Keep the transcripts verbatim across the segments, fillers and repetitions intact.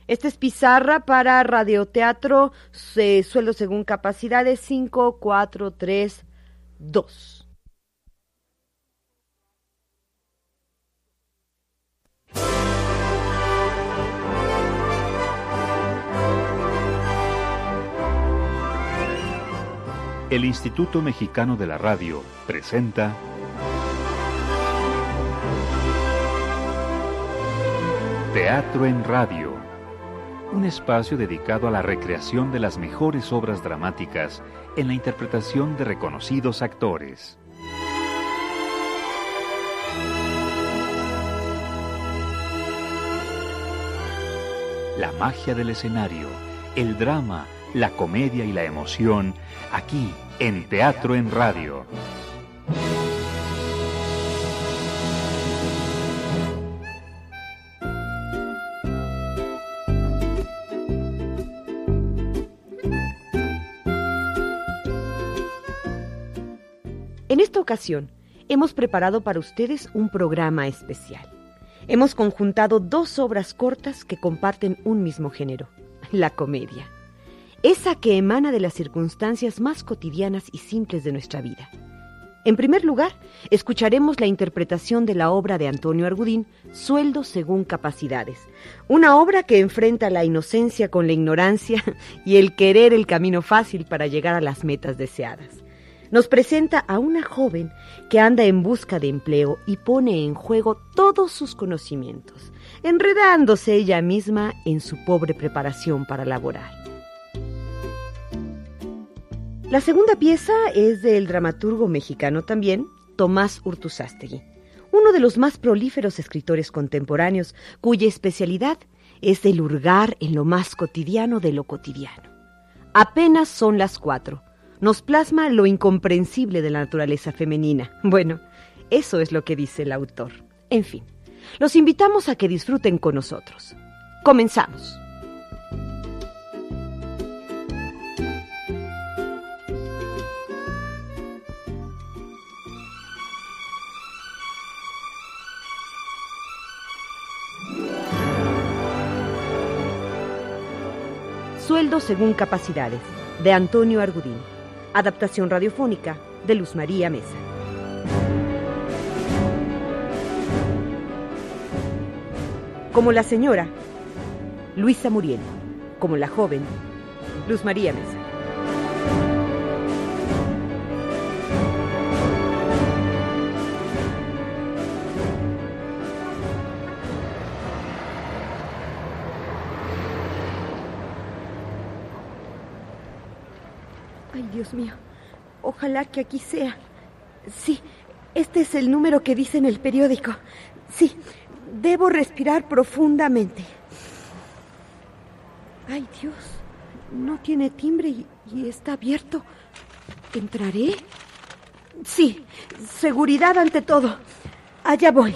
Esta es pizarra para radioteatro, eh, sueldo según capacidades cinco, cuatro, tres, dos. El Instituto Mexicano de la Radio presenta Teatro en Radio, un espacio dedicado a la recreación de las mejores obras dramáticas en la interpretación de reconocidos actores. La magia del escenario, el drama, la comedia y la emoción, aquí en Teatro en Radio. En esta ocasión, hemos preparado para ustedes un programa especial. Hemos conjuntado dos obras cortas que comparten un mismo género, la comedia. Esa que emana de las circunstancias más cotidianas y simples de nuestra vida. En primer lugar, escucharemos la interpretación de la obra de Antonio Argudín, Sueldo según capacidades. Una obra que enfrenta la inocencia con la ignorancia y el querer el camino fácil para llegar a las metas deseadas. Nos presenta a una joven que anda en busca de empleo y pone en juego todos sus conocimientos, enredándose ella misma en su pobre preparación para laborar. La segunda pieza es del dramaturgo mexicano también, Tomás Urtuzástegui, uno de los más prolíferos escritores contemporáneos, cuya especialidad es el hurgar en lo más cotidiano de lo cotidiano. Apenas son las cuatro. Nos plasma lo incomprensible de la naturaleza femenina. Bueno, eso es lo que dice el autor. En fin, los invitamos a que disfruten con nosotros. Comenzamos. Sueldo según capacidades, de Antonio Argudín. Adaptación radiofónica de Luz María Mesa. Como la señora, Luisa Muriel. Como la joven, Luz María Mesa. Ay, Dios mío, ojalá que aquí sea. Sí, este es el número que dice en el periódico. Sí, debo respirar profundamente. Ay, Dios, no tiene timbre y, y está abierto. ¿Entraré? Sí, seguridad ante todo. Allá voy.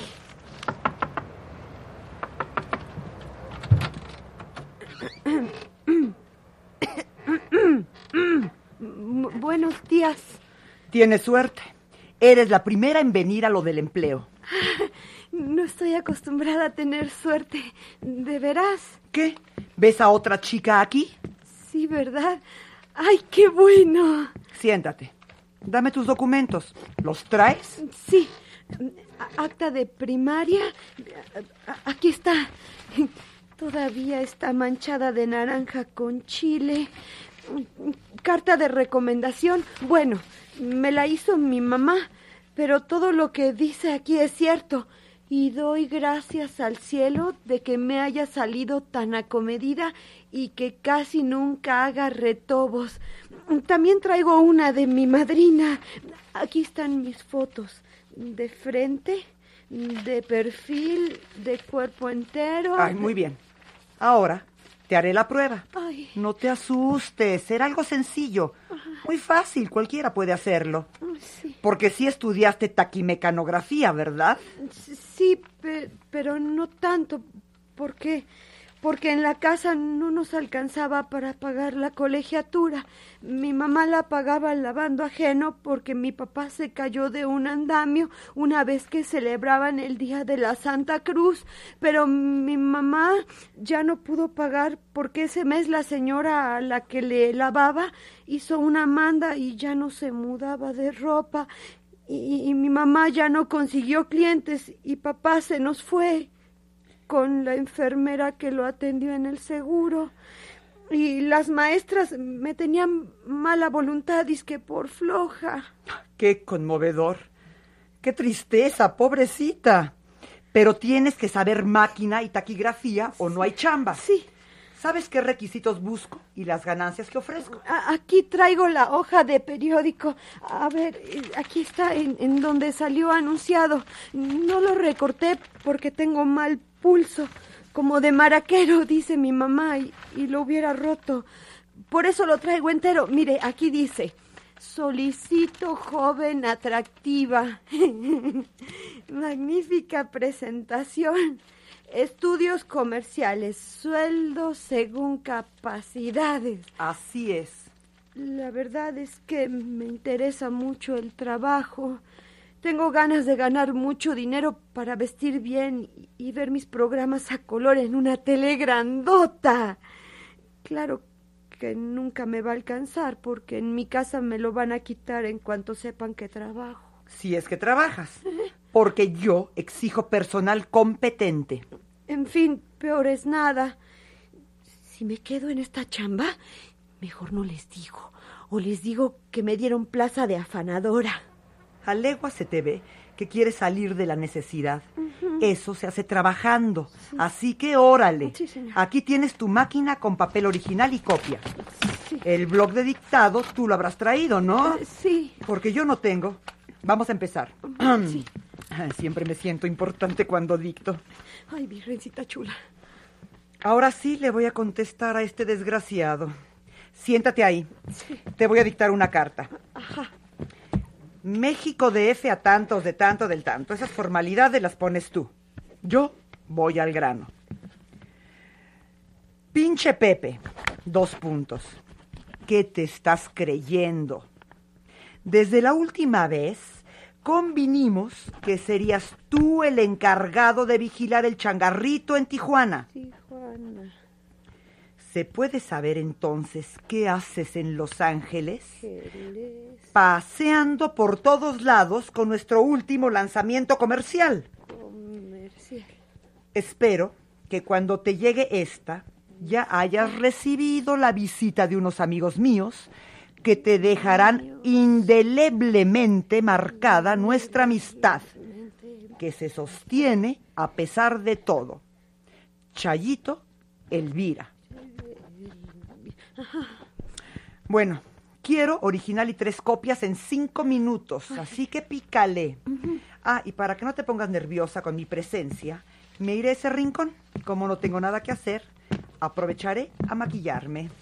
Buenos días. Tienes suerte. Eres la primera en venir a lo del empleo. No estoy acostumbrada a tener suerte. ¿De veras? ¿Qué? ¿Ves a otra chica aquí? Sí, ¿verdad? ¡Ay, qué bueno! Siéntate. Dame tus documentos. ¿Los traes? Sí. Acta de primaria. Aquí está. Todavía está manchada de naranja con chile. Carta de recomendación. Bueno, me la hizo mi mamá, pero todo lo que dice aquí es cierto. Y doy gracias al cielo de que me haya salido tan acomedida y que casi nunca haga retobos. También traigo una de mi madrina. Aquí están mis fotos. De frente, de perfil, de cuerpo entero. Ay, muy bien. Ahora te haré la prueba. Ay. No te asustes, será algo sencillo. Muy fácil, cualquiera puede hacerlo. Sí. Porque sí estudiaste taquimecanografía, ¿verdad? Sí, pe- pero no tanto. ¿Por qué? porque en la casa no nos alcanzaba para pagar la colegiatura. Mi mamá la pagaba lavando ajeno porque mi papá se cayó de un andamio una vez que celebraban el Día de la Santa Cruz, pero mi mamá ya no pudo pagar porque ese mes la señora a la que le lavaba hizo una manda y ya no se mudaba de ropa, y, y mi mamá ya no consiguió clientes y papá se nos fue con la enfermera que lo atendió en el seguro. Y las maestras me tenían mala voluntad, dizque por floja. ¡Qué conmovedor! ¡Qué tristeza, pobrecita! Pero tienes que saber máquina y taquigrafía o no hay chamba. Sí. ¿Sabes qué requisitos busco y las ganancias que ofrezco? A- aquí traigo la hoja de periódico. A ver, eh, aquí está en, en donde salió anunciado. No lo recorté porque tengo mal pulso, como de maraquero, dice mi mamá, y, y lo hubiera roto. Por eso lo traigo entero. Mire, aquí dice: solicito joven atractiva. Magnífica presentación. Estudios comerciales, sueldo según capacidades. Así es. La verdad es que me interesa mucho el trabajo. Tengo ganas de ganar mucho dinero para vestir bien y, y ver mis programas a color en una tele grandota. Claro que nunca me va a alcanzar porque en mi casa me lo van a quitar en cuanto sepan que trabajo. Si es que trabajas, porque yo exijo personal competente. En fin, peor es nada. Si me quedo en esta chamba, mejor no les digo. O les digo que me dieron plaza de afanadora. A legua se te ve que quieres salir de la necesidad. Uh-huh. Eso se hace trabajando. Sí. Así que órale. Sí, señor. Aquí tienes tu máquina con papel original y copia. Sí. El blog de dictado tú lo habrás traído, ¿no? Uh, sí. Porque yo no tengo. Vamos a empezar. Sí. Siempre me siento importante cuando dicto. Ay, virgencita chula. Ahora sí le voy a contestar a este desgraciado. Siéntate ahí. Sí. Te voy a dictar una carta. Ajá. México D F a tantos de tanto del tanto. Esas formalidades las pones tú. Yo voy al grano. Pinche Pepe. Dos puntos. ¿Qué te estás creyendo? Desde la última vez convinimos que serías tú el encargado de vigilar el changarrito en Tijuana. Tijuana. ¿Se puede saber entonces qué haces en Los Ángeles? Ángeles. Paseando por todos lados con nuestro último lanzamiento comercial. Comercial. Espero que cuando te llegue esta, ya hayas recibido la visita de unos amigos míos que te dejarán indeleblemente marcada nuestra amistad, que se sostiene a pesar de todo. Chayito, Elvira. Bueno, quiero original y tres copias en cinco minutos, así que pícale. Ah, y para que no te pongas nerviosa con mi presencia, me iré a ese rincón. Como no tengo nada que hacer, aprovecharé a maquillarme.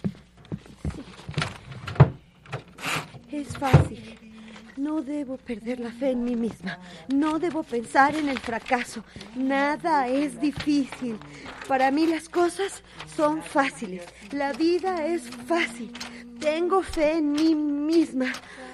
Es fácil. No debo perder la fe en mí misma. No debo pensar en el fracaso. Nada es difícil. Para mí las cosas son fáciles. La vida es fácil. Tengo fe en mí misma.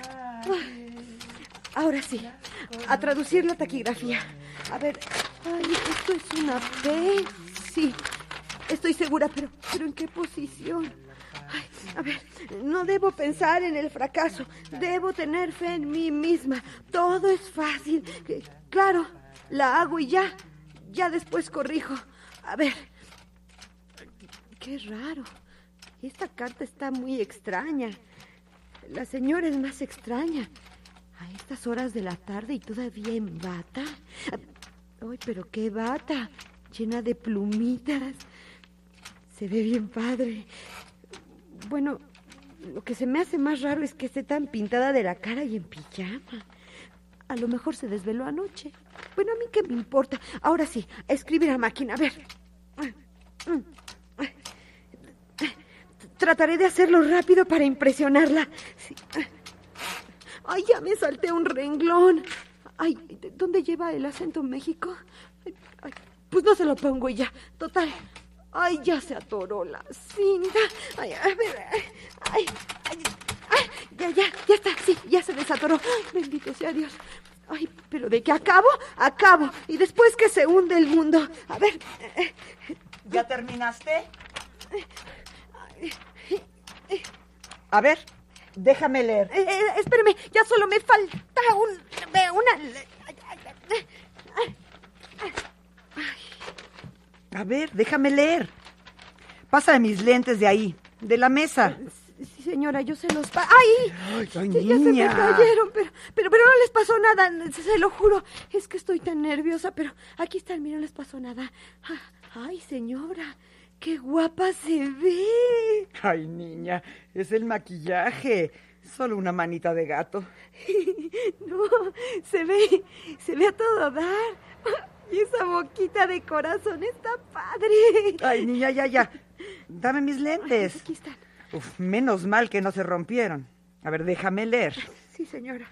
Ahora sí, a traducir la taquigrafía. A ver, ay, esto es una P. Sí, estoy segura, pero, pero ¿en qué posición? Ay, a ver, no debo pensar en el fracaso. Debo tener fe en mí misma. Todo es fácil. Claro, la hago y ya. Ya después corrijo. A ver. Qué raro. Esta carta está muy extraña. La señora es más extraña. A estas horas de la tarde y todavía en bata. Ay, pero qué bata. Llena de plumitas. Se ve bien padre. Bueno, lo que se me hace más raro es que esté tan pintada de la cara y en pijama. A lo mejor se desveló anoche. Bueno, a mí qué me importa. Ahora sí, a escribir a máquina. A ver. Trataré de hacerlo rápido para impresionarla. Sí. Ay, ya me salté un renglón. Ay, ¿dónde lleva el acento México? Ay, pues no se lo pongo y ya. Total. Ay, ya se atoró la cinta. Ay, a ver. Ay, ay, ay, ya, ya, ya está. Sí, ya se desatoró. Ay, bendito sea Dios. Ay, pero ¿de qué acabo? Acabo. Y después que se hunde el mundo. A ver. ¿Ya terminaste? A ver, déjame leer. Eh, eh, espéreme, ya solo me falta un, una... A ver, déjame leer. Pásame mis lentes de ahí, de la mesa. Sí, señora, yo se los... Pa- ¡Ay! ¡Ay, ay, Sí, ya se me niña! cayeron, pero, pero, pero no les pasó nada, se lo juro. Es que estoy tan nerviosa, pero aquí están, mira, no les pasó nada. ¡Ay, señora! ¡Qué guapa se ve! Ay, niña, es el maquillaje. Solo una manita de gato. No, se ve, se ve a todo dar. Y esa boquita de corazón está padre. Ay, niña, ya, ya. Dame mis lentes. Ay, aquí están. Uf, menos mal que no se rompieron. A ver, déjame leer. Sí, señora.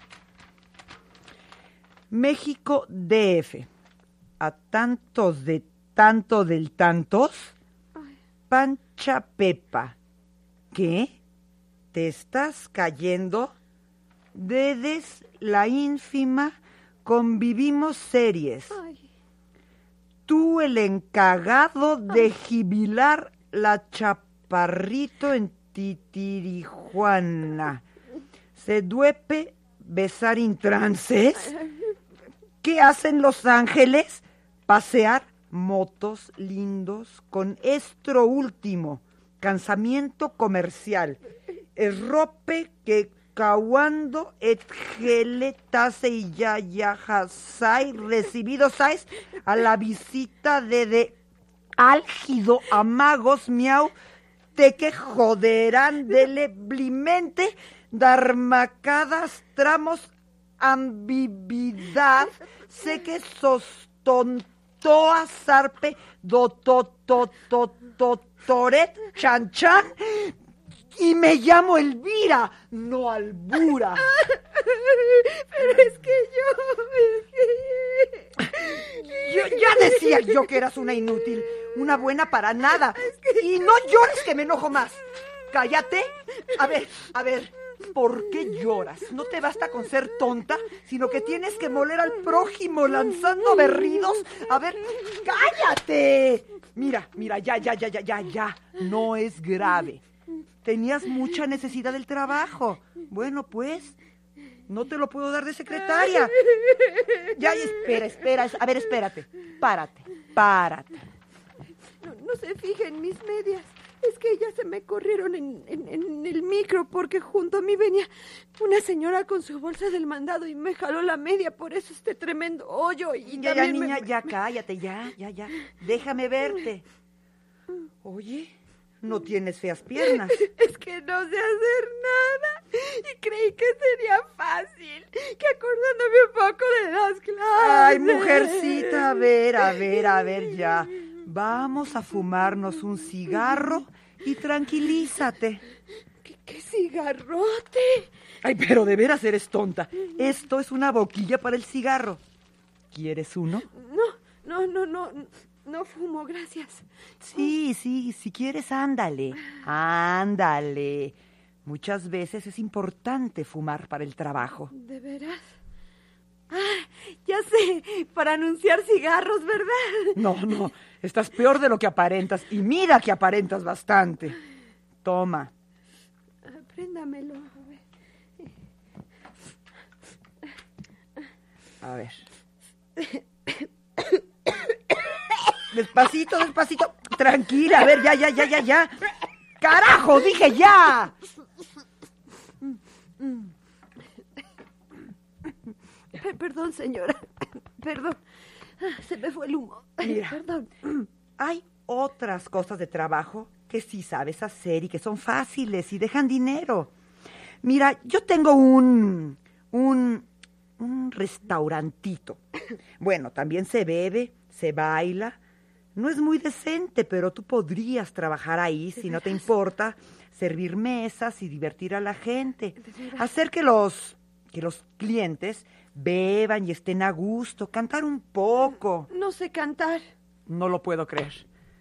México D F. A tantos de tanto del tantos. Ay. Pancha Pepa. ¿Qué? ¿Te estás cayendo? Dedes la ínfima, convivimos series. Ay. Tú el encargado de jibilar la chaparrito en Titirijuana. Se duepe besar intrances. ¿Qué hacen los ángeles? Pasear motos lindos con estro último. Cansamiento comercial. Esrope que cauando et geletase y ya ya jasai recibido sais a la visita de de álgido amagos miau te que joderán deleblemente darmacadas tramos ambividad sé que sostontoa zarpe do to to to to toret chan chan y me llamo Elvira, no Albura. Pero es que yo, es que... yo... Ya decía yo que eras una inútil, una buena para nada. Es que... Y no llores que me enojo más. Cállate. A ver, a ver, ¿por qué lloras? No te basta con ser tonta, sino que tienes que moler al prójimo lanzando berridos. A ver, cállate. Mira, mira, ya, ya, ya, ya, ya, ya. No es grave. Tenías mucha necesidad del trabajo. Bueno, pues, no te lo puedo dar de secretaria. Ya, espera, espera. A ver, espérate. Párate, párate. No, no se fije en mis medias. Es que ya se me corrieron en, en, en el micro porque junto a mí venía una señora con su bolsa del mandado y me jaló la media. Por eso este tremendo hoyo. Y ya, ya, niña, me... ya, cállate, ya, ya, ya. Déjame verte. Oye... No tienes feas piernas. Es que no sé hacer nada. Y creí que sería fácil. Que acordándome un poco de las clases. Ay, mujercita, a ver, a ver, a ver, ya. Vamos a fumarnos un cigarro y tranquilízate. ¿Qué, qué cigarrote? Ay, pero de veras eres tonta. Esto es una boquilla para el cigarro. ¿Quieres uno? No, no, no, no. No fumo, gracias. Sí, sí, si quieres, ándale, ándale. Muchas veces es importante fumar para el trabajo. ¿De veras? Ah, ya sé, para anunciar cigarros, ¿verdad? No, no, estás peor de lo que aparentas. Y mira que aparentas bastante. Toma. Préndamelo. A ver. Despacito, despacito. Tranquila, a ver, ya, ya, ya, ya, ya. ¡Carajo! ¡Dije ya! Perdón, señora. Perdón. Se me fue el humo. Mira, Perdón. Hay otras cosas de trabajo que sí sabes hacer y que son fáciles y dejan dinero. Mira, yo tengo un... un... un restaurantito. Bueno, también se bebe, se baila. No es muy decente, pero tú podrías trabajar ahí, si no te importa, servir mesas y divertir a la gente. Hacer que los, que los clientes beban y estén a gusto, cantar un poco. No sé cantar. No lo puedo creer.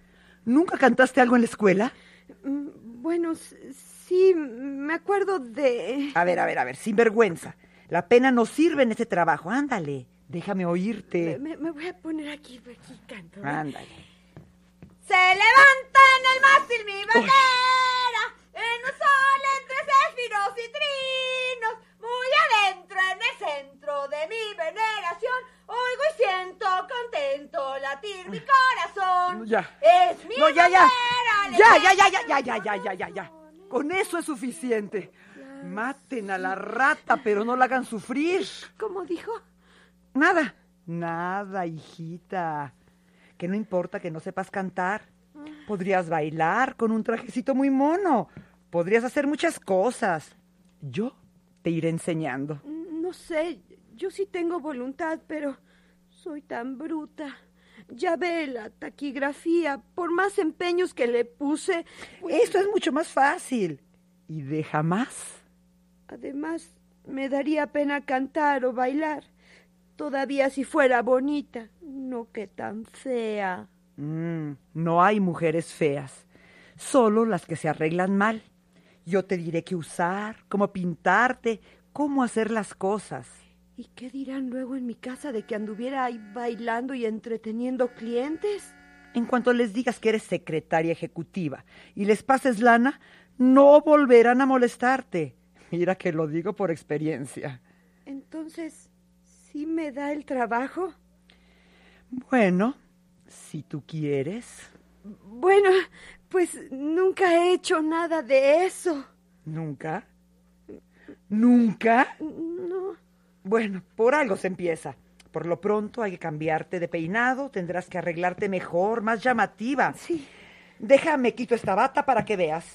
¿Nunca cantaste algo en la escuela? Bueno, sí, me acuerdo de... A ver, a ver, a ver, sin vergüenza. La pena no sirve en ese trabajo. Ándale, déjame oírte. Me, me voy a poner aquí, aquí canto. ¿eh? Ándale. Se levanta en el mástil mi bandera, en un sol entre céfiros y trinos, muy adentro en el centro de mi veneración, oigo y siento contento latir mi corazón. Ya. Es mi No, ya, ya. bandera, Ya, ya, ya, ya, ya, ya, ya, ya, ya, ya. Con eso es suficiente. Maten a la rata, pero no la hagan sufrir. ¿Cómo dijo? Nada. Nada, hijita. Que no importa que no sepas cantar. Podrías bailar con un trajecito muy mono. Podrías hacer muchas cosas. Yo te iré enseñando. No sé, yo sí tengo voluntad, pero soy tan bruta. Ya ve la taquigrafía, por más empeños que le puse... Pues... Esto es mucho más fácil. Y deja más. Además, me daría pena cantar o bailar. Todavía si fuera bonita, no que tan fea. Mm, no hay mujeres feas, solo las que se arreglan mal. Yo te diré qué usar, cómo pintarte, cómo hacer las cosas. ¿Y qué dirán luego en mi casa de que anduviera ahí bailando y entreteniendo clientes? En cuanto les digas que eres secretaria ejecutiva y les pases lana, no volverán a molestarte. Mira que lo digo por experiencia. Entonces, ¿sí me da el trabajo? Bueno, si tú quieres. Bueno, pues nunca he hecho nada de eso. ¿Nunca? ¿Nunca? No. Bueno, por algo se empieza. Por lo pronto hay que cambiarte de peinado, tendrás que arreglarte mejor, más llamativa. Sí. Déjame, quito esta bata para que veas.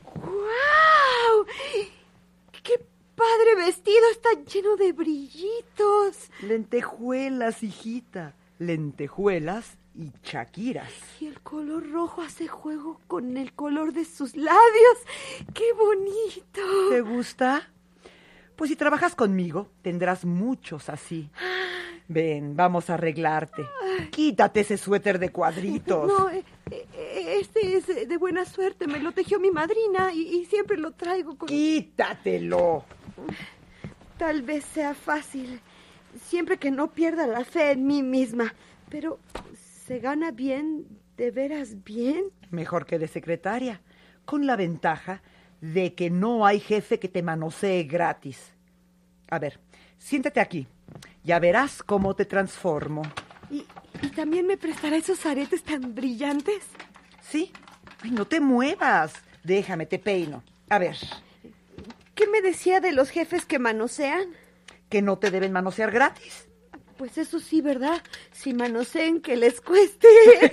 ¡Guau! ¡Qué padre vestido! Está lleno de brillitos. Lentejuelas, hijita. Lentejuelas y chaquiras. Y el color rojo hace juego con el color de sus labios. ¡Qué bonito! ¿Te gusta? Pues si trabajas conmigo, tendrás muchos así. Ven, vamos a arreglarte. Quítate ese suéter de cuadritos. No, eh, eh, este es de buena suerte. Me lo tejió mi madrina y, y siempre lo traigo con... ¡Quítatelo! Tal vez sea fácil, siempre que no pierda la fe en mí misma. Pero, ¿se gana bien, de veras bien? Mejor que de secretaria, con la ventaja de que no hay jefe que te manosee gratis. A ver, siéntate aquí. Ya verás cómo te transformo. ¿Y, y también me prestará esos aretes tan brillantes? Sí. Ay, no te muevas. Déjame, te peino. A ver. ¿Qué me decía de los jefes que manosean? ¿Que no te deben manosear gratis? Pues eso sí, ¿verdad? Si manosean, que les cueste.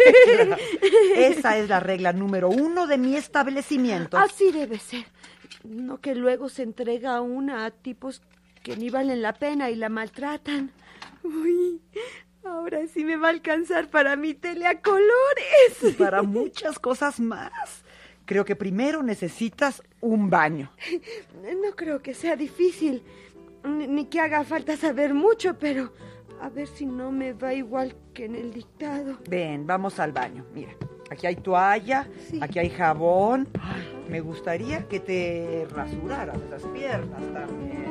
Esa es la regla número uno de mi establecimiento. Así debe ser. No que luego se entrega una a tipos que ni valen la pena y la maltratan. Uy, ahora sí me va a alcanzar para mi tele a colores. Para muchas cosas más. Creo que primero necesitas un baño. No creo que sea difícil, ni que haga falta saber mucho, pero a ver si no me va igual que en el dictado. Ven, vamos al baño. Mira, aquí hay toalla, sí. Aquí hay jabón. Ay, me gustaría que te rasuraras las piernas también.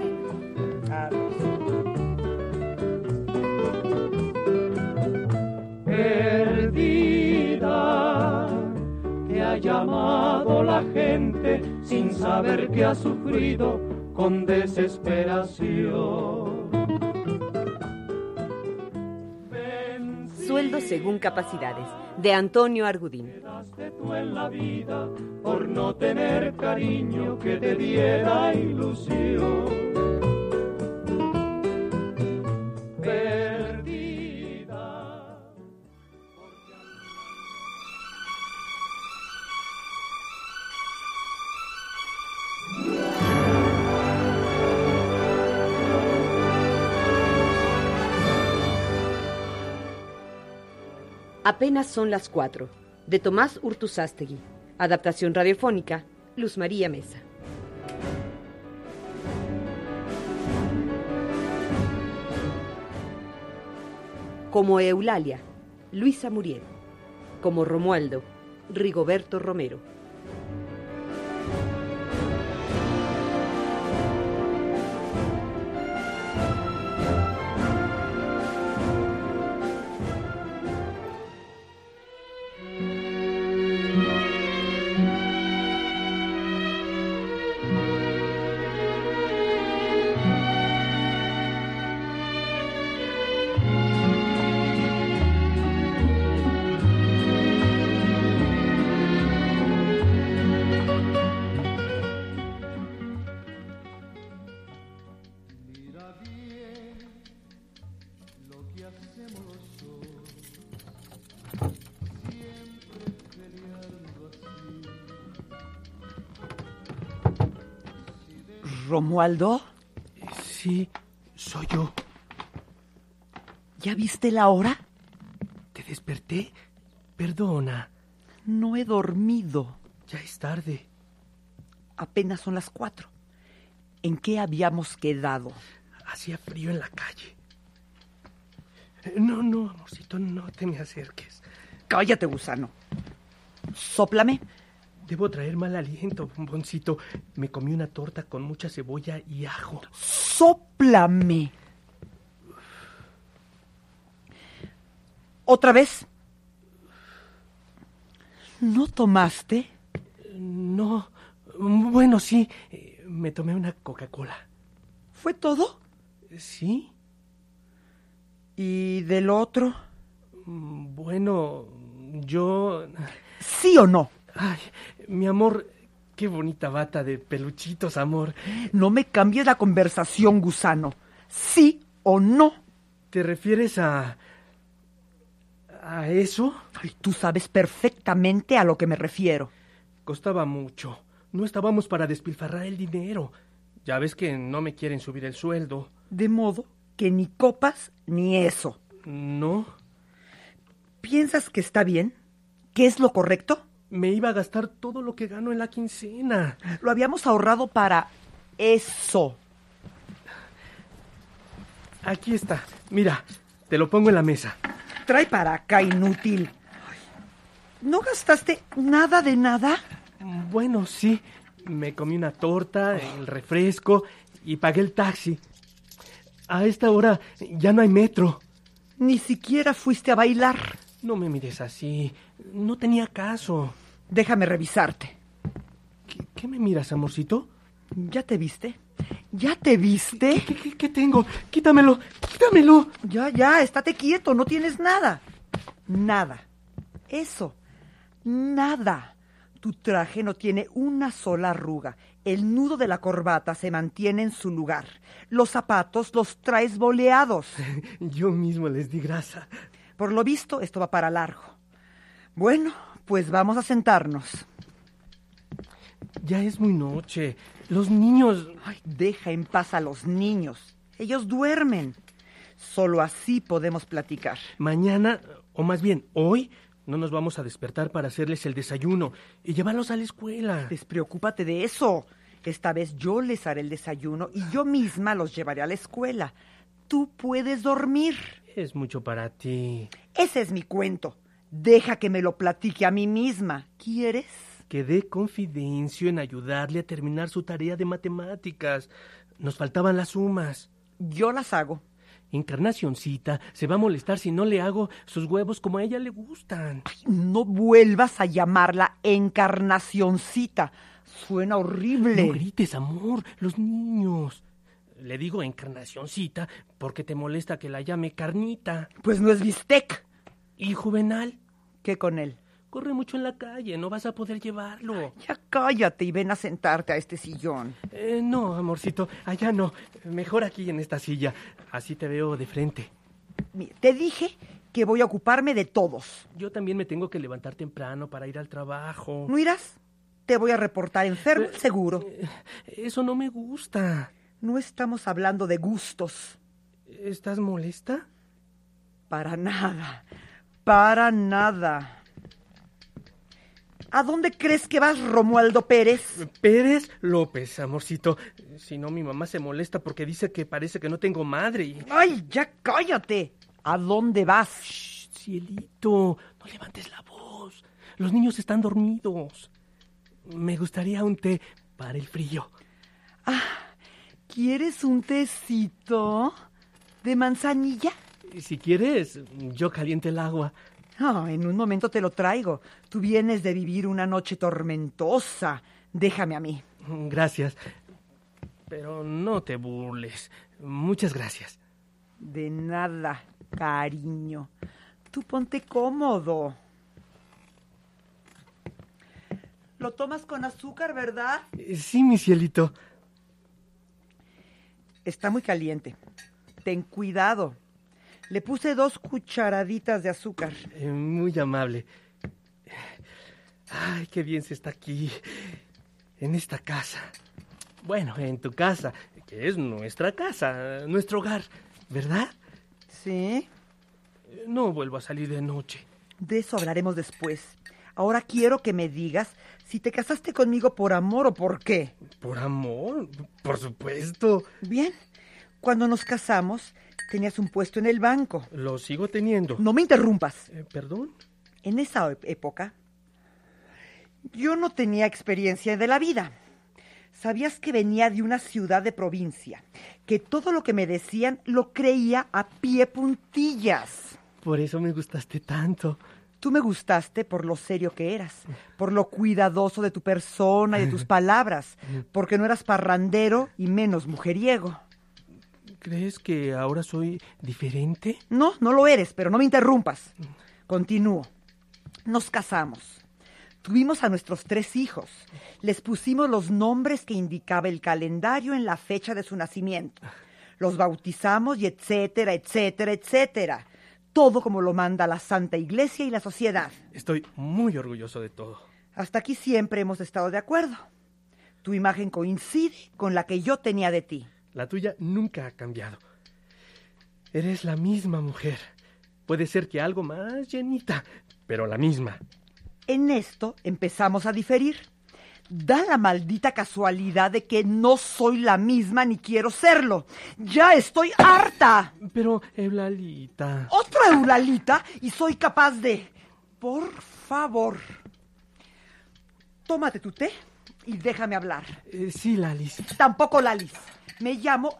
Perdida, te ha llamado la gente sin saber que ha sufrido con desesperación. Sueldo según capacidades, de Antonio Argudín. Quedaste tú en la vida por no tener cariño que te diera ilusión. Apenas son las cuatro, de Tomás Urtuzástegui. Adaptación radiofónica, Luz María Mesa. Como Eulalia, Luisa Muriel. Como Romualdo, Rigoberto Romero. ¿Romualdo? Sí, soy yo. ¿Ya viste la hora? ¿Te desperté? Perdona. No he dormido. Ya es tarde. Apenas son las cuatro. ¿En qué habíamos quedado? Hacía frío en la calle. No, no, amorcito, no te me acerques. Cállate, gusano. Sóplame. Debo traer mal aliento, bomboncito. Me comí una torta con mucha cebolla y ajo. Sóplame. ¿Otra vez? ¿No tomaste? No. Bueno, sí. Me tomé una Coca-Cola. ¿Fue todo? ¿Sí? ¿Y del otro? Bueno, yo... ¿Sí o no? Ay, mi amor, qué bonita bata de peluchitos, amor. No me cambies la conversación, gusano. ¿Sí o no? ¿Te refieres a... a eso? Ay, tú sabes perfectamente a lo que me refiero. Costaba mucho. No estábamos para despilfarrar el dinero. Ya ves que no me quieren subir el sueldo. De modo que ni copas ni eso. ¿No? ¿Piensas que está bien? ¿Qué es lo correcto? Me iba a gastar todo lo que gano en la quincena. Lo habíamos ahorrado para eso. Aquí está. Mira, te lo pongo en la mesa. Trae para acá, inútil. ¿No gastaste nada de nada? Bueno, sí. Me comí una torta, el refresco y pagué el taxi. A esta hora ya no hay metro. Ni siquiera fuiste a bailar. No me mires así. No tenía caso. Déjame revisarte. ¿Qué, qué me miras, amorcito? ¿Ya te viste? ¿Ya te viste? ¿Qué, qué, qué tengo? Quítamelo, quítamelo. Ya, ya, estate quieto, no tienes nada. Nada. Eso. Nada. Tu traje no tiene una sola arruga. El nudo de la corbata se mantiene en su lugar. Los zapatos los traes boleados. Yo mismo les di grasa. Por lo visto, esto va para largo. Bueno, pues vamos a sentarnos. Ya es muy noche. Los niños... Ay, deja en paz a los niños. Ellos duermen. Solo así podemos platicar. Mañana, o más bien hoy, no nos vamos a despertar para hacerles el desayuno y llevarlos a la escuela. Despreocúpate de eso. Esta vez yo les haré el desayuno y yo misma los llevaré a la escuela. Tú puedes dormir. Es mucho para ti. Ese es mi cuento. Deja que me lo platique a mí misma. ¿Quieres? Quedé confidencio en ayudarle a terminar su tarea de matemáticas. Nos faltaban las sumas. Yo las hago. Encarnacioncita se va a molestar si no le hago sus huevos como a ella le gustan. Ay, no vuelvas a llamarla Encarnacioncita. Suena horrible. No grites, amor. Los niños. Le digo Encarnacioncita porque te molesta que la llame Carnita. Pues no es bistec. ¿Y Juvenal? ¿Qué con él? Corre mucho en la calle, no vas a poder llevarlo. Ya cállate y ven a sentarte a este sillón. Eh, no, amorcito, allá no. Mejor aquí en esta silla. Así te veo de frente. Mira, te dije que voy a ocuparme de todos. Yo también me tengo que levantar temprano para ir al trabajo. ¿No irás? Te voy a reportar enfermo, Eh, seguro. eh, Eso no me gusta. No estamos hablando de gustos. ¿Estás molesta? Para nada. Para nada. ¿A dónde crees que vas, Romualdo Pérez? Pérez López, amorcito. Si no, mi mamá se molesta porque dice que parece que no tengo madre y... ¡Ay, ya cállate! ¿A dónde vas? Shh, cielito, no levantes la voz. solos. Los niños están dormidos. Me gustaría un té para el frío. Ah, ¿quieres un tecito de manzanilla? Si quieres, yo caliento el agua. Ah, en un momento te lo traigo. Tú vienes de vivir una noche tormentosa. Déjame a mí. Gracias. Pero no te burles. Muchas gracias. De nada, cariño. Tú ponte cómodo. ¿Lo tomas con azúcar, verdad? Sí, mi cielito. Está muy caliente. Ten cuidado. Le puse dos cucharaditas de azúcar. Eh, muy amable. Ay, qué bien se está aquí, en esta casa. Bueno, en tu casa, que es nuestra casa, nuestro hogar, ¿verdad? Sí. No vuelvo a salir de noche. De eso hablaremos después. Ahora quiero que me digas si te casaste conmigo por amor o por qué. ¿Por amor? Por supuesto. Bien. Cuando nos casamos, tenías un puesto en el banco. Lo sigo teniendo. No me interrumpas. Eh, ¿Perdón? En esa época, yo no tenía experiencia de la vida. Sabías que venía de una ciudad de provincia, que todo lo que me decían lo creía a pie puntillas. Por eso me gustaste tanto. Tú me gustaste por lo serio que eras, por lo cuidadoso de tu persona y de tus palabras, porque no eras parrandero y menos mujeriego. ¿Crees que ahora soy diferente? No, no lo eres, pero no me interrumpas. Continúo. Nos casamos. Tuvimos a nuestros tres hijos. Les pusimos los nombres que indicaba el calendario en la fecha de su nacimiento. Los bautizamos y etcétera, etcétera, etcétera. Todo como lo manda la Santa Iglesia y la sociedad. Estoy muy orgulloso de todo. Hasta aquí siempre hemos estado de acuerdo. Tu imagen coincide con la que yo tenía de ti. La tuya nunca ha cambiado. Eres la misma mujer. Puede ser que algo más llenita, pero la misma. En esto empezamos a diferir. Da la maldita casualidad de que no soy la misma ni quiero serlo. ¡Ya estoy harta! Pero, Eulalita... ¿Otra Eulalita? Y soy capaz de... Por favor. Tómate tu té y déjame hablar. Eh, sí, Lalis. Tampoco Lalis. Me llamo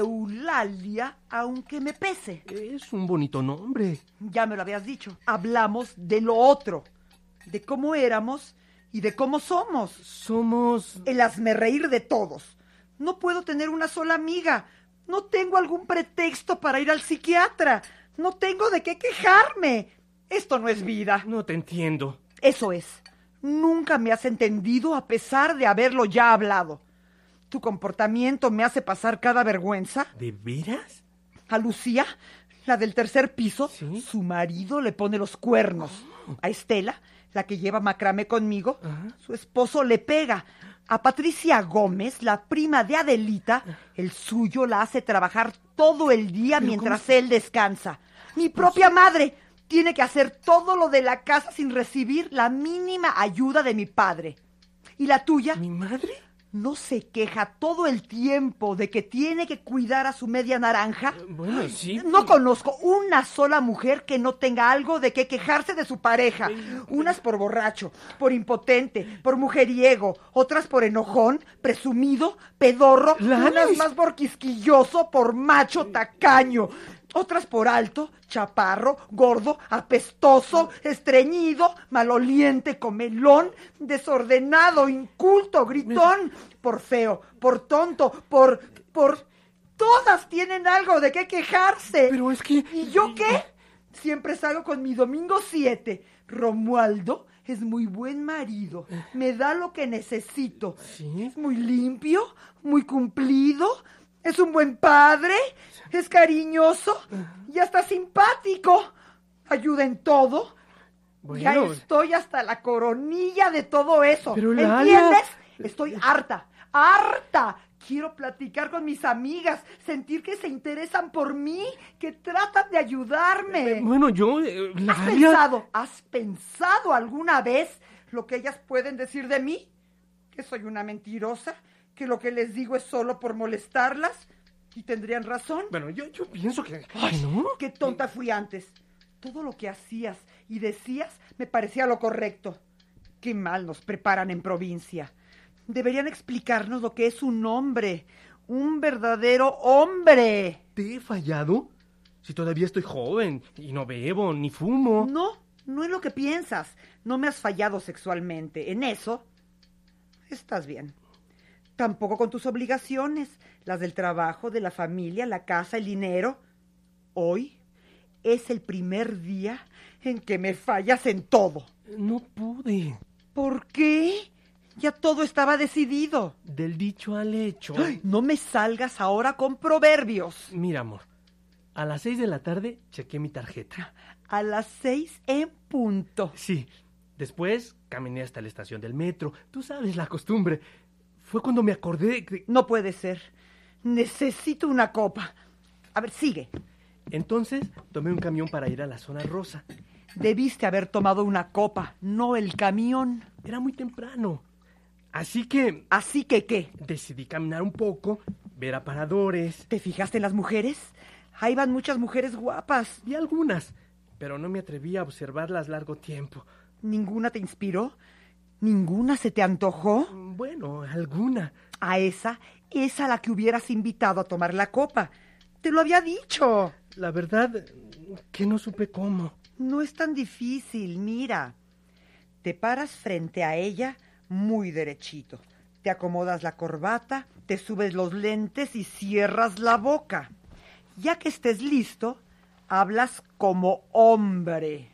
Eulalia, aunque me pese. Es un bonito nombre. Ya me lo habías dicho. Hablamos de lo otro. De cómo éramos... y de cómo somos. Somos... El hazmerreír de todos. No puedo tener una sola amiga. No tengo algún pretexto para ir al psiquiatra. No tengo de qué quejarme. Esto no es vida. No te entiendo. Eso es. Nunca me has entendido a pesar de haberlo ya hablado. Tu comportamiento me hace pasar cada vergüenza. ¿De veras? A Lucía, la del tercer piso, ¿Sí? Su marido le pone los cuernos. Oh. A Estela, la que lleva macramé conmigo, Ajá. Su esposo le pega. A Patricia Gómez, la prima de Adelita, el suyo la hace trabajar todo el día ¿Pero mientras cómo? él descansa. Mi propia madre tiene que hacer todo lo de la casa sin recibir la mínima ayuda de mi padre. ¿Y la tuya? ¿Mi madre? ¿No se queja todo el tiempo de que tiene que cuidar a su media naranja? Bueno, sí. No conozco una sola mujer que no tenga algo de qué quejarse de su pareja. Unas por borracho, por impotente, por mujeriego, otras por enojón, presumido, pedorro, ¡Lalis! Unas más por quisquilloso, por macho tacaño. Otras por alto, chaparro, gordo, apestoso, estreñido, maloliente, comelón, desordenado, inculto, gritón, por feo, por tonto, por... por... Todas tienen algo de qué quejarse. Pero es que... ¿Y yo qué? Siempre salgo con mi domingo siete. Romualdo es muy buen marido. Me da lo que necesito. ¿Sí? Es muy limpio, muy cumplido. Es un buen padre, es cariñoso y hasta simpático. Ayuda en todo. Bueno, Ya estoy hasta la coronilla de todo eso. Pero, Lala... ¿Entiendes? Estoy harta, harta. Quiero platicar con mis amigas, sentir que se interesan por mí, que tratan de ayudarme. Bueno, yo... Eh, ¿Has Lalia... pensado, has pensado alguna vez lo que ellas pueden decir de mí? ¿Que soy una mentirosa? ¿Que lo que les digo es solo por molestarlas? ¿Y tendrían razón? Bueno, yo, yo pienso que... Ay, ¿no? Qué tonta fui antes. Todo lo que hacías y decías me parecía lo correcto. Qué mal nos preparan en provincia. Deberían explicarnos lo que es un hombre, un verdadero hombre. ¿Te he fallado? Si todavía estoy joven y no bebo ni fumo. No, no es lo que piensas. No me has fallado sexualmente. En eso estás bien. Tampoco con tus obligaciones, las del trabajo, de la familia, la casa, el dinero. Hoy es el primer día en que me fallas en todo. No pude. ¿Por qué? Ya todo estaba decidido. Del dicho al hecho. Ay, no me salgas ahora con proverbios. Mira, amor, a las seis de la tarde chequé mi tarjeta. A las seis en punto. Sí, después caminé hasta la estación del metro. Tú sabes la costumbre. Fue cuando me acordé de... No puede ser. Necesito una copa. A ver, sigue. Entonces tomé un camión para ir a la zona rosa. Debiste haber tomado una copa, no el camión. Era muy temprano. Así que... ¿Así que qué? Decidí caminar un poco, ver aparadores. ¿Te fijaste en las mujeres? Ahí van muchas mujeres guapas. Vi algunas, pero no me atreví a observarlas largo tiempo. ¿Ninguna te inspiró? ¿Ninguna se te antojó? Bueno, alguna. A esa, es a la que hubieras invitado a tomar la copa. Te lo había dicho. La verdad, que no supe cómo. No es tan difícil, mira. Te paras frente a ella muy derechito. Te acomodas la corbata, te subes los lentes y cierras la boca. Ya que estés listo, hablas como hombre.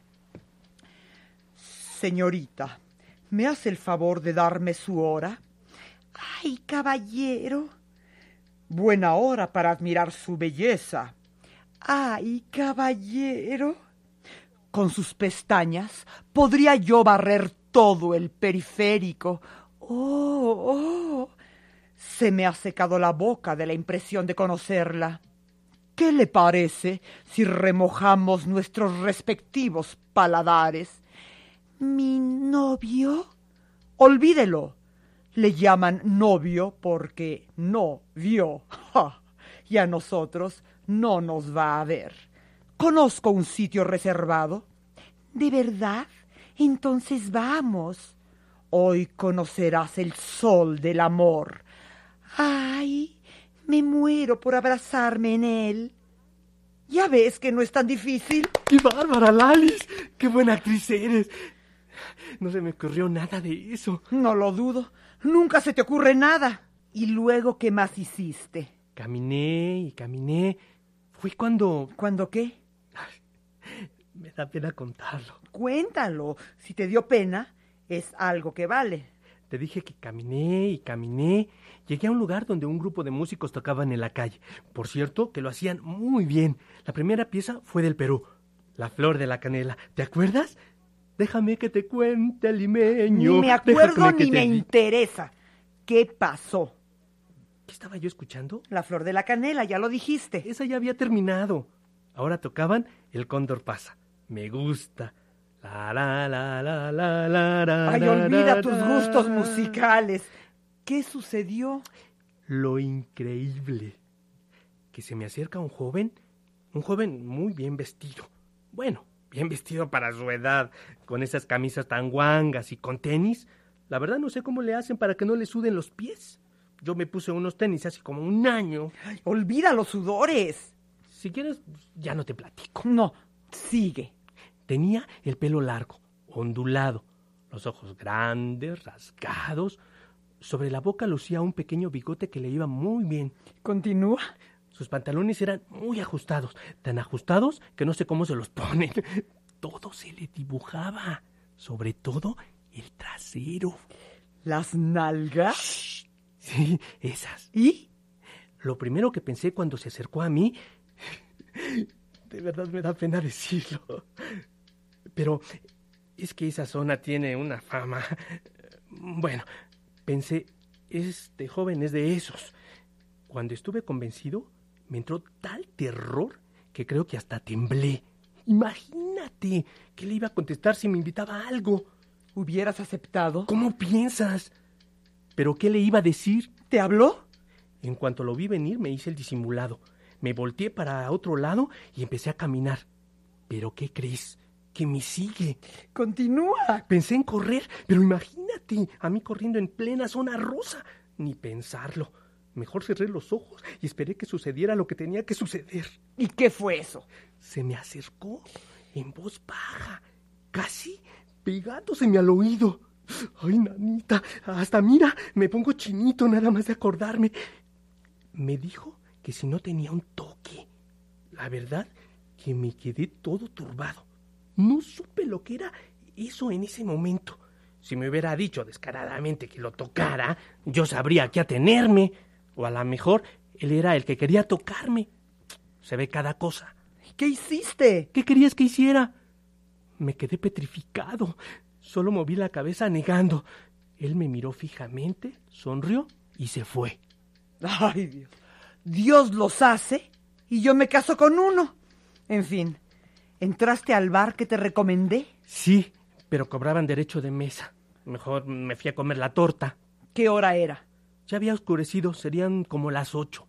Señorita, ¿me hace el favor de darme su hora? ¡Ay, caballero! Buena hora para admirar su belleza. ¡Ay, caballero! Con sus pestañas podría yo barrer todo el periférico. ¡Oh, oh! Se me ha secado la boca de la impresión de conocerla. ¿Qué le parece si remojamos nuestros respectivos paladares? ¿Mi novio? Olvídelo. Le llaman novio porque no vio. ¡Ja! Y a nosotros no nos va a ver. Conozco un sitio reservado. ¿De verdad? Entonces vamos. Hoy conocerás el sol del amor. ¡Ay! Me muero por abrazarme en él. ¿Ya ves que no es tan difícil? ¡Qué bárbara, Lalis! ¡Qué buena actriz eres! No se me ocurrió nada de eso. No lo dudo. Nunca se te ocurre nada. ¿Y luego qué más hiciste? Caminé y caminé. Fue cuando... ¿Cuándo qué? Me da pena contarlo. Cuéntalo. Si te dio pena, es algo que vale. Te dije que caminé y caminé. Llegué a un lugar donde un grupo de músicos tocaban en la calle. Por cierto, que lo hacían muy bien. La primera pieza fue del Perú. La flor de la canela. ¿Te acuerdas? Déjame que te cuente, limeño. Ni me acuerdo Déjame que ni te... me interesa. ¿Qué pasó? ¿Qué estaba yo escuchando? La flor de la canela, ya lo dijiste. Esa ya había terminado. Ahora tocaban El Cóndor pasa. Me gusta. La, la, la, la, la, la, la, Ay, la, olvida la, tus la. gustos musicales. ¿Qué sucedió? Lo increíble. Que se me acerca un joven, un joven muy bien vestido. Bueno, bien vestido para su edad, con esas camisas tan guangas y con tenis. La verdad no sé cómo le hacen para que no le suden los pies. Yo me puse unos tenis hace como un año. Ay, olvida los sudores. Si quieres, ya no te platico. No, sigue. Tenía el pelo largo, ondulado, los ojos grandes, rasgados. Sobre la boca lucía un pequeño bigote que le iba muy bien. Continúa. Sus pantalones eran muy ajustados, tan ajustados que no sé cómo se los ponen. Todo se le dibujaba, sobre todo el trasero. ¿Las nalgas? Shh. Sí, esas. ¿Y? Lo primero que pensé cuando se acercó a mí... De verdad me da pena decirlo. Pero es que esa zona tiene una fama... Bueno, pensé, este joven es de esos. Cuando estuve convencido, me entró tal terror que creo que hasta temblé. Imagínate que le iba a contestar si me invitaba a algo. ¿Hubieras aceptado? ¿Cómo piensas? ¿Pero qué le iba a decir? ¿Te habló? En cuanto lo vi venir, me hice el disimulado. Me volteé para otro lado y empecé a caminar. ¿Pero qué crees? Que me sigue. Continúa. Pensé en correr, pero imagínate, a mí corriendo en plena zona rosa. Ni pensarlo. Mejor cerré los ojos y esperé que sucediera lo que tenía que suceder. ¿Y qué fue eso? Se me acercó en voz baja, casi pegándoseme al oído. Ay, nanita, hasta mira, me pongo chinito nada más de acordarme. Me dijo que si no tenía un toque. La verdad que me quedé todo turbado. No supe lo que era eso en ese momento. Si me hubiera dicho descaradamente que lo tocara, yo sabría a qué atenerme. O a lo mejor él era el que quería tocarme. Se ve cada cosa. ¿Qué hiciste? ¿Qué querías que hiciera? Me quedé petrificado. Solo moví la cabeza negando. Él me miró fijamente, sonrió y se fue. Ay, Dios. Dios los hace y yo me caso con uno. En fin, ¿entraste al bar que te recomendé? Sí, pero cobraban derecho de mesa. Mejor me fui a comer la torta. ¿Qué hora era? Ya había oscurecido, serían como las ocho.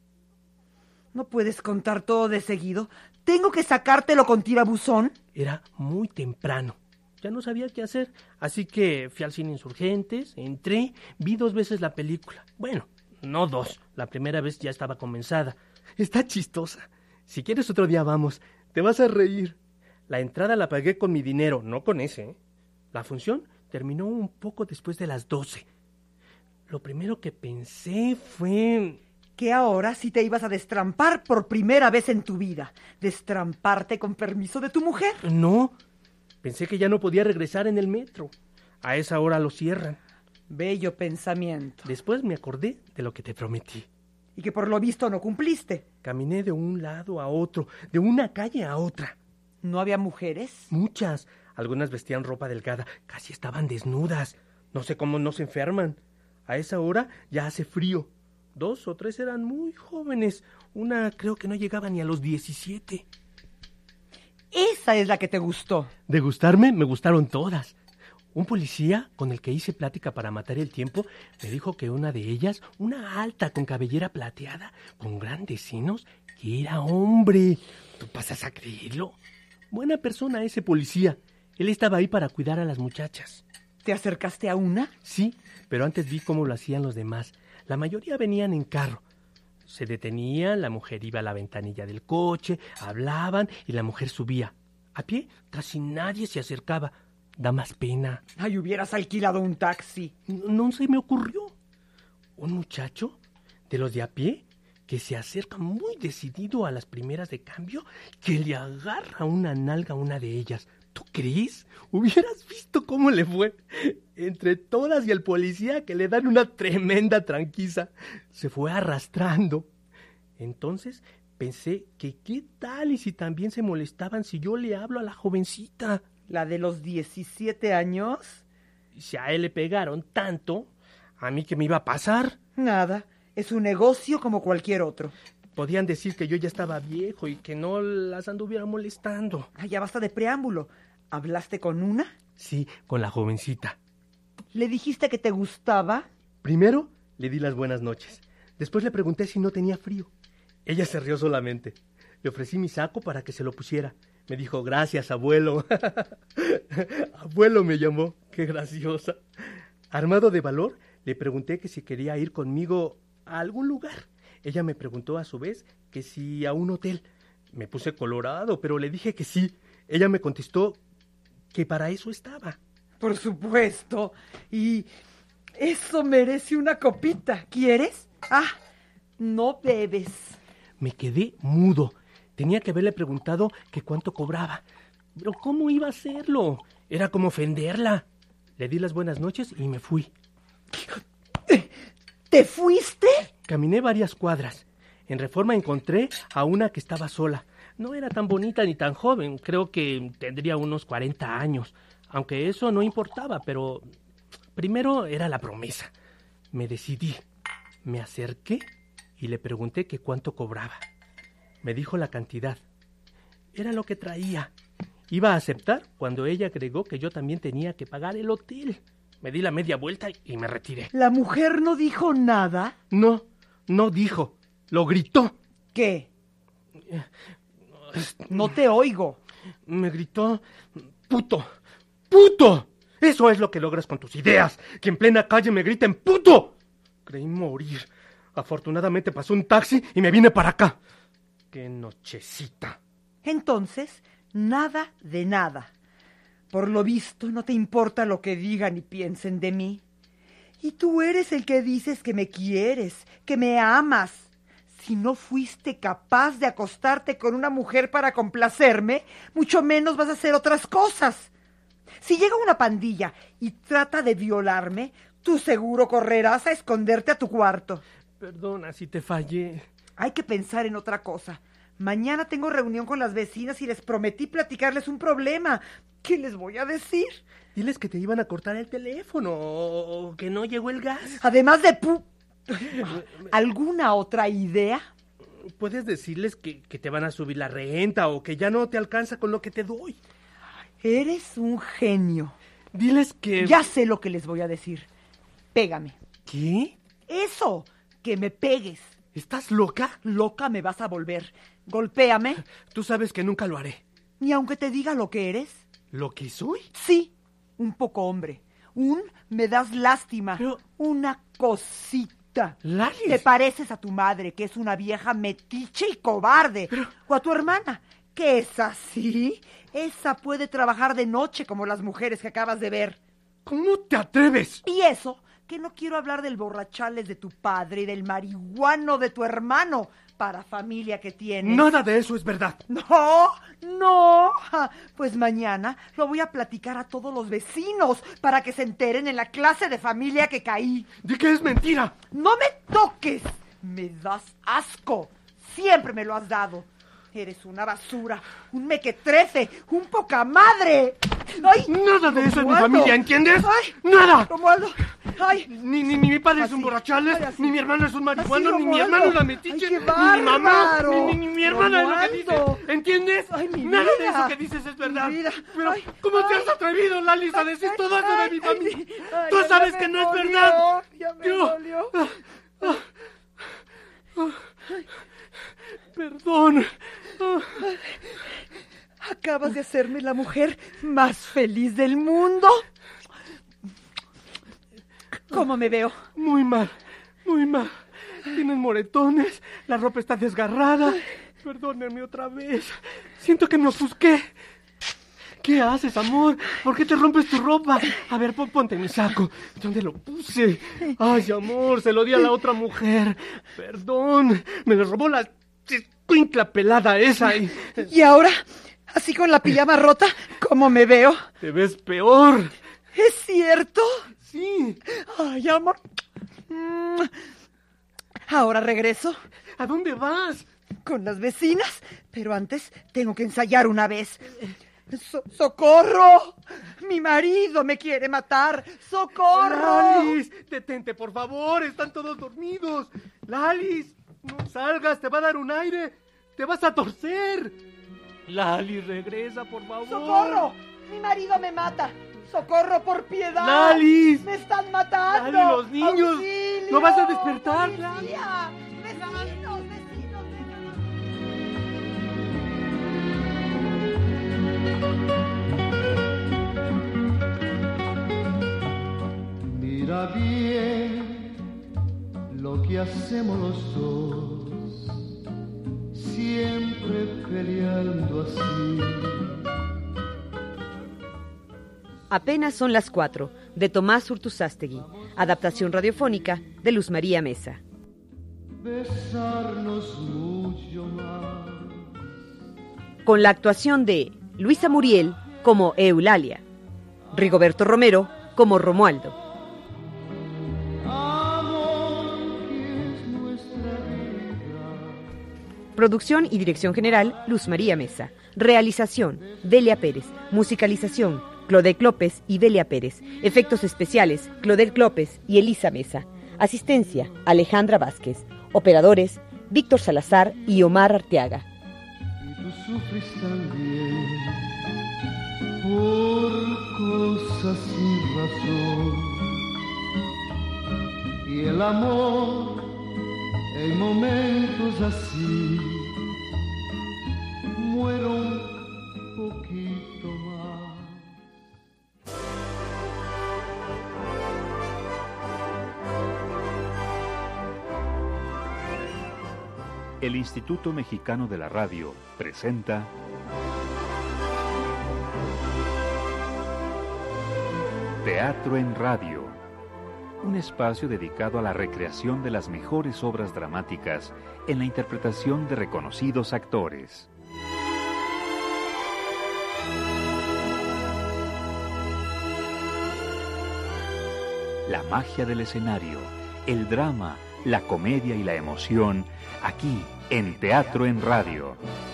¿No puedes contar todo de seguido? ¿Tengo que sacártelo con tirabuzón? Era muy temprano. Ya no sabía qué hacer, así que fui al cine Insurgentes, entré, vi dos veces la película. Bueno, no dos, la primera vez ya estaba comenzada. Está chistosa. Si quieres otro día vamos, te vas a reír. La entrada la pagué con mi dinero, no con ese, ¿eh? La función terminó un poco después de las doce. Lo primero que pensé fue... que ahora sí te ibas a destrampar por primera vez en tu vida. ¿Destramparte con permiso de tu mujer? No, pensé que ya no podía regresar en el metro. A esa hora lo cierran. Bello pensamiento. Después me acordé de lo que te prometí. Y que por lo visto no cumpliste. Caminé de un lado a otro, de una calle a otra. ¿No había mujeres? Muchas. Algunas vestían ropa delgada, casi estaban desnudas. No sé cómo no se enferman. A esa hora ya hace frío. Dos o tres eran muy jóvenes. Una creo que no llegaba ni a los diecisiete. Esa es la que te gustó. De gustarme, me gustaron todas. Un policía con el que hice plática para matar el tiempo me dijo que una de ellas, una alta con cabellera plateada, con grandes senos, que era hombre. ¿Tú pasas a creerlo? Buena persona ese policía. Él estaba ahí para cuidar a las muchachas. ¿Te acercaste a una? Sí, pero antes vi cómo lo hacían los demás. La mayoría venían en carro. Se detenían, la mujer iba a la ventanilla del coche, hablaban y la mujer subía. A pie casi nadie se acercaba. Da más pena. Ay, hubieras alquilado un taxi. No, no se me ocurrió. Un muchacho de los de a pie que se acerca muy decidido a las primeras de cambio, que le agarra una nalga a una de ellas. ¿Tú crees? Hubieras visto cómo le fue. Entre todas y el policía que le dan una tremenda tranquiza. Se fue arrastrando. Entonces pensé que qué tal y si también se molestaban si yo le hablo a la jovencita. ¿La de los diecisiete años? Si a él le pegaron tanto, ¿a mí qué me iba a pasar? Nada, es un negocio como cualquier otro. Podían decir que yo ya estaba viejo y que no las anduviera molestando. Ay, ya basta de preámbulo. ¿Hablaste con una? Sí, con la jovencita. ¿Le dijiste que te gustaba? Primero le di las buenas noches. Después le pregunté si no tenía frío. Ella se rió solamente. Le ofrecí mi saco para que se lo pusiera. Me dijo, gracias, abuelo. Abuelo me llamó. Qué graciosa. Armado de valor, le pregunté que si quería ir conmigo a algún lugar. Ella me preguntó a su vez que si a un hotel. Me puse colorado, pero le dije que sí. Ella me contestó que para eso estaba. Por supuesto. Y eso merece una copita. ¿Quieres? Ah, no bebes. Me quedé mudo. Tenía que haberle preguntado que cuánto cobraba. Pero ¿cómo iba a hacerlo? Era como ofenderla. Le di las buenas noches y me fui. ¿Te fuiste? Caminé varias cuadras. En Reforma encontré a una que estaba sola. No era tan bonita ni tan joven. Creo que tendría unos cuarenta años. Aunque eso no importaba, pero primero era la promesa. Me decidí. Me acerqué y le pregunté que cuánto cobraba. Me dijo la cantidad. Era lo que traía. Iba a aceptar cuando ella agregó que yo también tenía que pagar el hotel. Me di la media vuelta y me retiré. ¿La mujer no dijo nada? No, no dijo. Lo gritó. ¿Qué? No te oigo. Me gritó, puto, puto. Eso es lo que logras con tus ideas, que en plena calle me griten puto. Creí morir. Afortunadamente pasó un taxi y me vine para acá. ¡Qué nochecita! Entonces, nada de nada. Por lo visto, no te importa lo que digan y piensen de mí. Y tú eres el que dices que me quieres, que me amas. Si no fuiste capaz de acostarte con una mujer para complacerme, mucho menos vas a hacer otras cosas. Si llega una pandilla y trata de violarme, tú seguro correrás a esconderte a tu cuarto. Perdona si te fallé. Hay que pensar en otra cosa. Mañana tengo reunión con las vecinas y les prometí platicarles un problema. ¿Qué les voy a decir? Diles que te iban a cortar el teléfono o que no llegó el gas. Además de pu... ¿Alguna otra idea? Puedes decirles que, que te van a subir la renta o que ya no te alcanza con lo que te doy. Eres un genio. Diles que... Ya sé lo que les voy a decir. Pégame. ¿Qué? Eso, que me pegues. ¿Estás loca? Loca me vas a volver. Golpéame. Tú sabes que nunca lo haré. Ni aunque te diga lo que eres. ¿Lo que soy? Sí, un poco hombre. Un me das lástima. Pero... Una cosita. Lalis. Te pareces a tu madre, que es una vieja metiche y cobarde. Pero... O a tu hermana, que es así. Esa puede trabajar de noche como las mujeres que acabas de ver. ¿Cómo te atreves? Y eso, que no quiero hablar del borrachales de tu padre y del marihuano de tu hermano, para familia que tienes. Nada de eso es verdad. No, no. Pues mañana lo voy a platicar a todos los vecinos para que se enteren en la clase de familia que caí. Di que es mentira. No me toques. Me das asco. Siempre me lo has dado. Eres una basura, un mequetrefe, un poca madre. ¡Ay! Nada de eso es mi Romualdo. familia, ¿entiendes? ¡Ay! ¡Nada! Romualdo, ¡ay! Ni, ni, ni mi padre es Así, un borrachales, ay, así. ni mi hermano es un marihuano, Así, ni mi Romualdo. hermano es la metiche, Ay, qué ni mi mamá, bárbaro. ni, ni, ni mi hermana es lo que Romualdo. dice. ¿Entiendes? Ay, mi Nada de vida. eso que dices es verdad. Mi vida. Pero, Ay, ¿cómo te ay. has atrevido, Lalis, a decir Ay, todo eso de ay, mi ay, familia? sí. Ay, Tú ya sabes me que no es dolió, verdad. Ya me Yo- dolió. Ah, ah, ah. Perdón. Ah. Acabas de hacerme la mujer más feliz del mundo. ¿Cómo me veo? Muy mal, muy mal. Tienes moretones, la ropa está desgarrada. Perdóname otra vez. Siento que me ofusqué. ¿Qué haces, amor? ¿Por qué te rompes tu ropa? A ver, pon- ponte mi saco. ¿Dónde lo puse? Ay, amor, se lo di a la otra mujer. Perdón, me lo robó la escuincla pelada esa. Y... ¿Y ahora? Así con la pijama rota, ¿cómo me veo? Te ves peor. ¿Es cierto? Sí. Ay, amor. Mm. Ahora regreso ¿A dónde vas? con las vecinas, pero antes tengo que ensayar una vez. So- ¡Socorro! Mi marido me quiere matar. ¡Socorro! Lalis, detente, por favor, están todos dormidos. Lalis, no salgas, te va a dar un aire. Te vas a torcer. Lalis, regresa, por favor. ¡Socorro! Mi marido me mata. ¡Socorro, por piedad! ¡Lalis! ¡Me están matando! Lalis, los niños. ¡Auxilio! No vas a despertar, ¡Policía! ¡Vecinos, vecinos! Mira bien lo que hacemos los dos, siempre peleando así. Apenas son las cuatro, de Tomás Urtuzástegui, adaptación radiofónica de Luz María Mesa. Besarnos mucho más. Con la actuación de Luisa Muriel como Eulalia, Rigoberto Romero como Romualdo, Amor que es nuestra vida. producción y dirección general Luz María Mesa, realización Delia Pérez, musicalización Claudette López y Delia Pérez, efectos especiales Claudette López y Elisa Mesa, asistencia Alejandra Vázquez, operadores Víctor Salazar y Omar Arteaga. Y tú sufres también por cosas sin razón. Y el amor en momentos así muero un poquito. El Instituto Mexicano de la Radio presenta Teatro en Radio, un espacio dedicado a la recreación de las mejores obras dramáticas en la interpretación de reconocidos actores. La magia del escenario, el drama, la comedia y la emoción, aquí en Teatro en Radio.